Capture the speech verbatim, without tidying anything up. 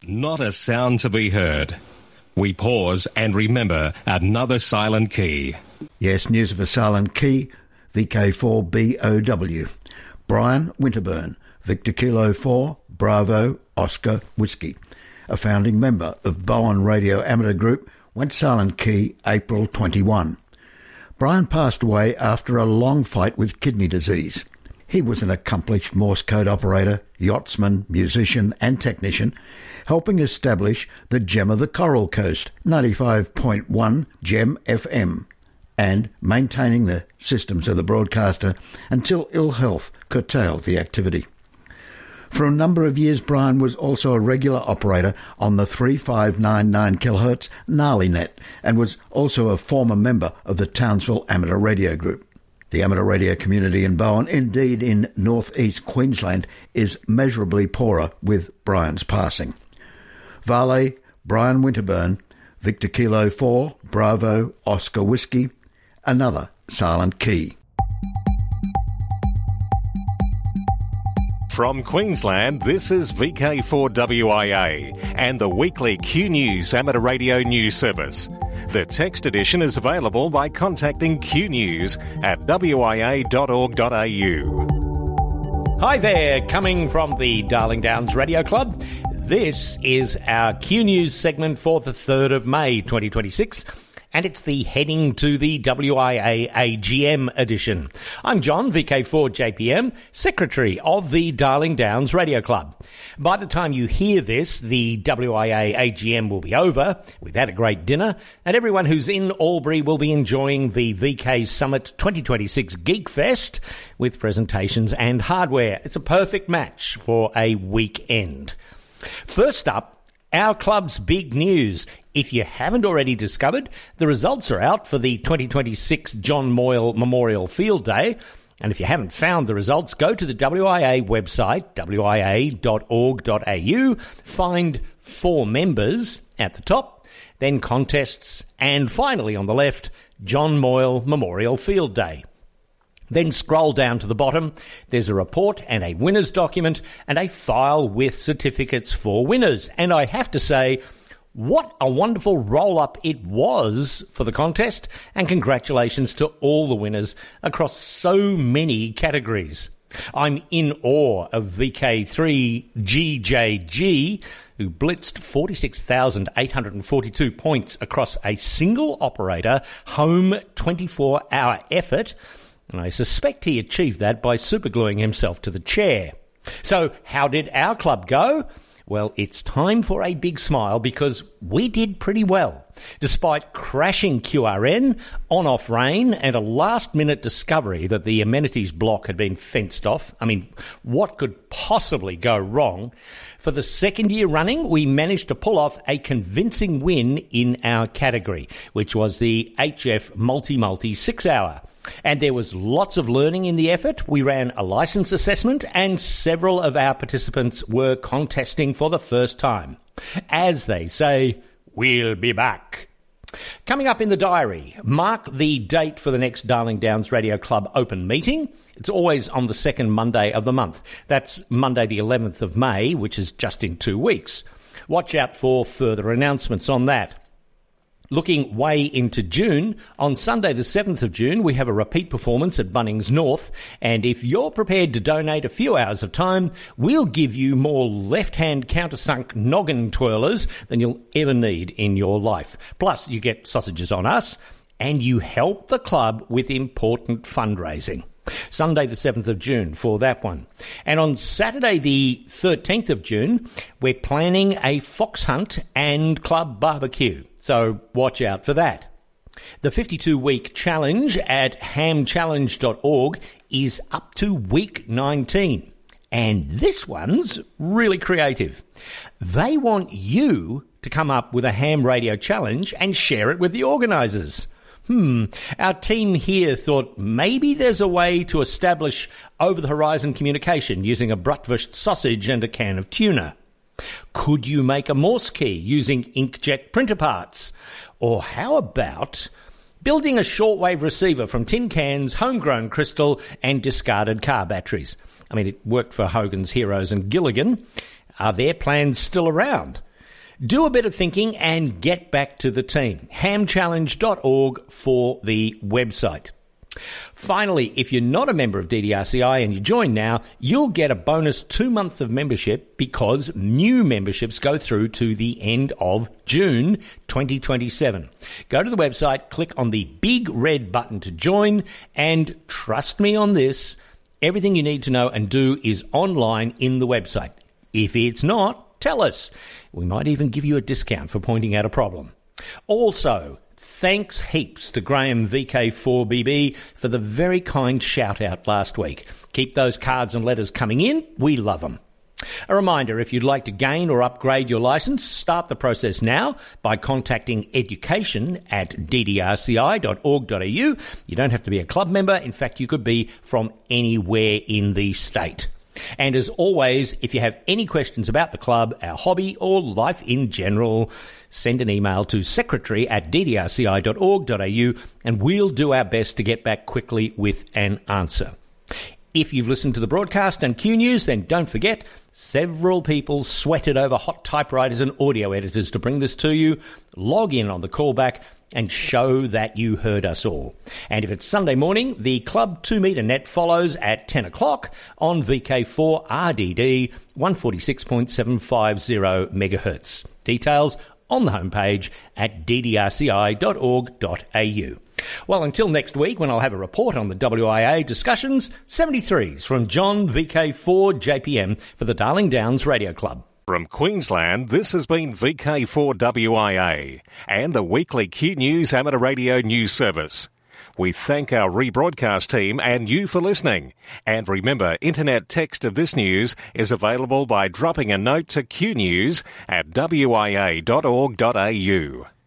Not a sound to be heard. We pause and remember another silent key. Yes, news of a silent key, V K four B O W. Brian Winterburn, Victor Kilo four, Bravo, Oscar Whiskey. A founding member of Bowen Radio Amateur Group, went silent key April twenty-first. Brian passed away after a long fight with kidney disease. He was an accomplished Morse code operator, yachtsman, musician and technician, helping establish the Gem of the Coral Coast, ninety-five point one Gem F M, and maintaining the systems of the broadcaster until ill health curtailed the activity. For a number of years, Brian was also a regular operator on the thirty-five ninety-nine kilohertz NARLINet and was also a former member of the Townsville Amateur Radio Group. The amateur radio community in Bowen, indeed in northeast Queensland, is measurably poorer with Brian's passing. Vale, Brian Winterburn, Victor Kilo four, Bravo, Oscar Whiskey, another silent key. From Queensland, this is V K four W I A and the weekly Q News Amateur Radio News Service. The text edition is available by contacting Q News at w i a dot org dot a u. Hi there, coming from the Darling Downs Radio Club. This is our Q News segment for the third of May twenty twenty-six. And it's the Heading to the W I A A G M edition. I'm John, V K four J P M, Secretary of the Darling Downs Radio Club. By the time you hear this, the W I A A G M will be over. We've had a great dinner, and everyone who's in Albury will be enjoying the V K Summit twenty twenty-six Geek Fest with presentations and hardware. It's a perfect match for a weekend. First up, our club's big news. If you haven't already discovered, the results are out for the twenty twenty-six John Moyle Memorial Field Day. And if you haven't found the results, go to the W I A website, w i a dot org dot a u, find four members at the top, then contests, and finally on the left, John Moyle Memorial Field Day. Then scroll down to the bottom. There's a report and a winners document and a file with certificates for winners. And I have to say, what a wonderful roll-up it was for the contest, and congratulations to all the winners across so many categories. I'm in awe of V K three G J G, who blitzed forty-six thousand eight hundred forty-two points across a single operator, home twenty-four hour effort. And I suspect he achieved that by supergluing himself to the chair. So how did our club go? Well, it's time for a big smile because we did pretty well. Despite crashing Q R N, on-off rain, and a last-minute discovery that the amenities block had been fenced off, I mean, what could possibly go wrong? For the second year running, we managed to pull off a convincing win in our category, which was the H F Multi-Multi six-hour. And there was lots of learning in the effort. We ran a license assessment and several of our participants were contesting for the first time. As they say, we'll be back. Coming up in the diary, mark the date for the next Darling Downs Radio Club open meeting. It's always on the second Monday of the month. That's Monday the eleventh of May, which is just in two weeks. Watch out for further announcements on that. Looking way into June, on Sunday the seventh of June, we have a repeat performance at Bunnings North, and if you're prepared to donate a few hours of time, we'll give you more left-hand countersunk noggin twirlers than you'll ever need in your life. Plus, you get sausages on us, and you help the club with important fundraising. Sunday the seventh of June for that one. And on Saturday the thirteenth of June, we're planning a fox hunt and club barbecue. So watch out for that. The fifty-two week challenge at ham challenge dot org is up to week nineteen. And this one's really creative. They want you to come up with a ham radio challenge and share it with the organisers. Hmm, our team here thought maybe there's a way to establish over-the-horizon communication using a bratwurst sausage and a can of tuna. Could you make a Morse key using inkjet printer parts? Or how about building a shortwave receiver from tin cans, homegrown crystal and discarded car batteries? I mean, it worked for Hogan's Heroes and Gilligan. Are their plans still around? Do a bit of thinking and get back to the team. ham challenge dot org for the website. Finally, if you're not a member of D D R C I and you join now, you'll get a bonus two months of membership because new memberships go through to the end of June twenty twenty-seven. Go to the website, click on the big red button to join, and trust me on this, everything you need to know and do is online in the website. If it's not, tell us. We might even give you a discount for pointing out a problem. Also, thanks heaps to Graham V K four B B for the very kind shout-out last week. Keep those cards and letters coming in. We love them. A reminder, if you'd like to gain or upgrade your licence, start the process now by contacting education at d d r c i dot org dot a u. You don't have to be a club member. In fact, you could be from anywhere in the state. And as always, if you have any questions about the club, our hobby, or life in general, send an email to secretary at d d r c i dot org dot a u and we'll do our best to get back quickly with an answer. If you've listened to the broadcast and Q News, then don't forget, several people sweated over hot typewriters and audio editors to bring this to you. Log in on the callback and show that you heard us all. And if it's Sunday morning, the Club two metre net follows at ten o'clock on V K four R D D one forty-six point seven five zero megahertz. Details on the homepage at d d r c i dot org dot a u. Well, until next week when I'll have a report on the W I A discussions, seventy-threes from John V K four J P M for the Darling Downs Radio Club. From Queensland, this has been V K four W I A and the weekly Q News Amateur Radio News Service. We thank our rebroadcast team and you for listening. And remember, internet text of this news is available by dropping a note to Q News at w i a dot org dot a u.